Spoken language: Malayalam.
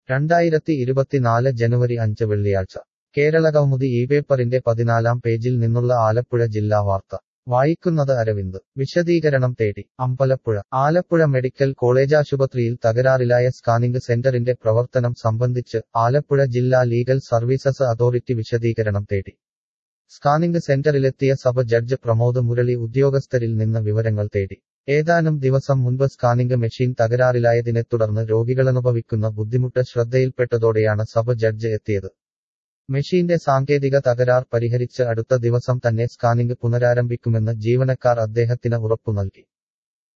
2024 ജനുവരി 5 വെള്ളിയാഴ്ച കേരളകൗമുദി ഈ പേപ്പറിന്റെ 14-ാം പേജിൽ നിന്നുള്ള ആലപ്പുഴ ജില്ലാ വാർത്ത വായിക്കുന്നത് അരവിന്ദ് വിശദീകരണം തേടി അമ്പലപ്പുഴ ആലപ്പുഴ മെഡിക്കൽ കോളേജാശുപത്രിയിൽ തകരാറിലായ സ്കാനിംഗ് സെന്ററിന്റെ പ്രവർത്തനം സംബന്ധിച്ച് ആലപ്പുഴ ജില്ലാ ലീഗൽ സർവീസസ് അതോറിറ്റി വിശദീകരണം തേടി സ്കാനിംഗ് സെന്ററിലെത്തിയ സബ് ജഡ്ജ് പ്രമോദ് മുരളി ഉദ്യോഗസ്ഥരിൽ നിന്ന് വിവരങ്ങൾ തേടി ഏതാനും ദിവസം മുൻപ് സ്കാനിംഗ് മെഷീൻ തകരാറിലായതിനെ തുടർന്ന് രോഗികളനുഭവിക്കുന്ന ബുദ്ധിമുട്ട് ശ്രദ്ധയിൽപ്പെട്ടതോടെയാണ് സബ് ജഡ്ജ് എത്തിയത് മെഷീന്റെ സാങ്കേതിക തകരാർ പരിഹരിച്ച് അടുത്ത ദിവസം തന്നെ സ്കാനിംഗ് പുനരാരംഭിക്കുമെന്ന് ജീവനക്കാർ അദ്ദേഹത്തിന് ഉറപ്പു നൽകി